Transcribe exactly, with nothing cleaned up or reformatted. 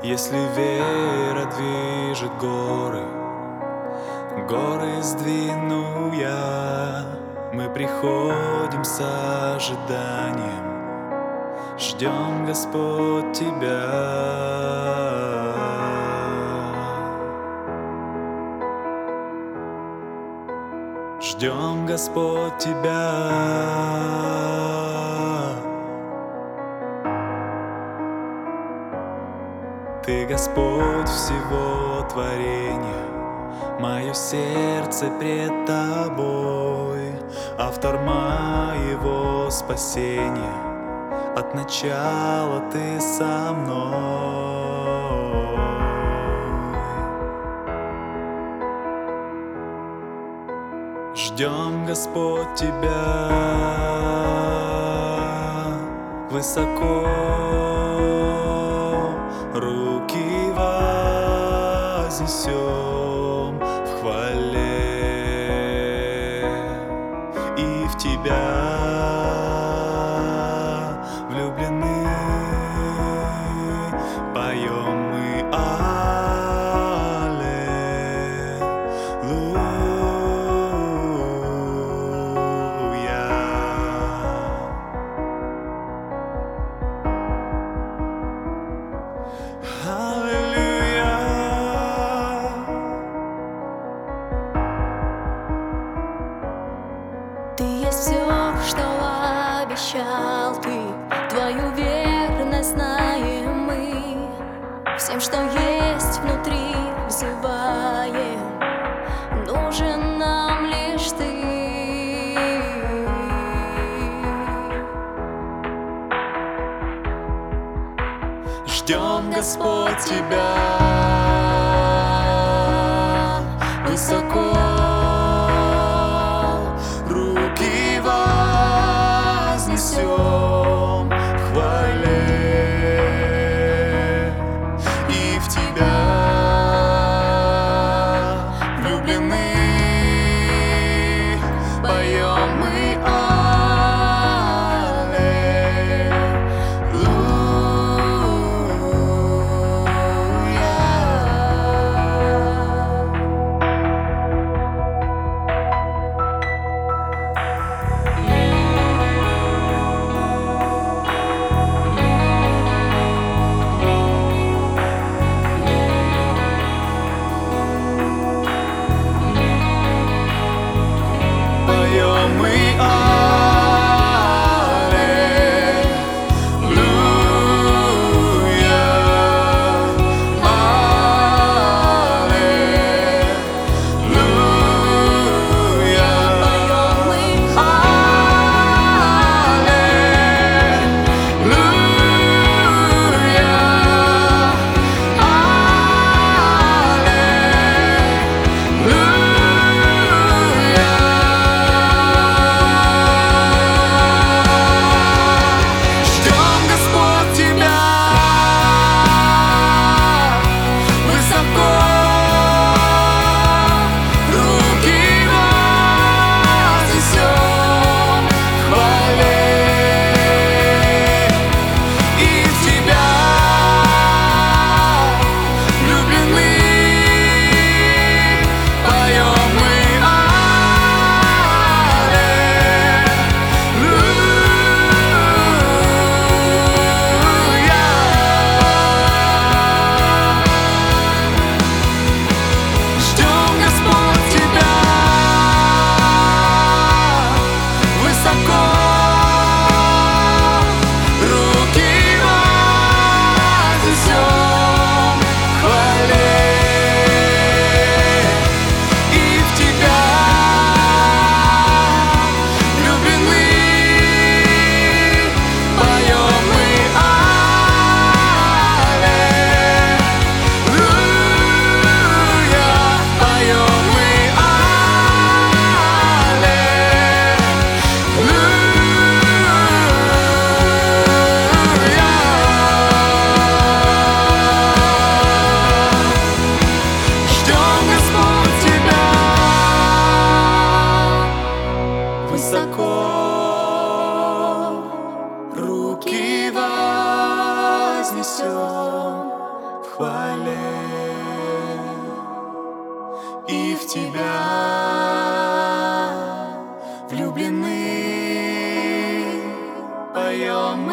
Если вера движет горы, горы сдвину я. Мы приходим с ожиданием, ждем, Господь, Тебя. Ждем, Господь, Тебя. Ты Господь всего творения, мое сердце пред Тобой, автор моего спасения, от начала Ты со мной. Ждем, Господь, Тебя высоко, руки вознесем в хвале, и в Тебя влюблены, поем мы аллилуйя. Аллилуйя. Ты есть все, что обещал ты, твою верность знаем мы. Всем, что есть внутри, взываем, нужен нам лишь Ты. Ждем, Господь, Тебя высоко, руки вознесем в хвале, и в Тебя влюблены, поем мы хвале. И в тебя влюблены поем мы.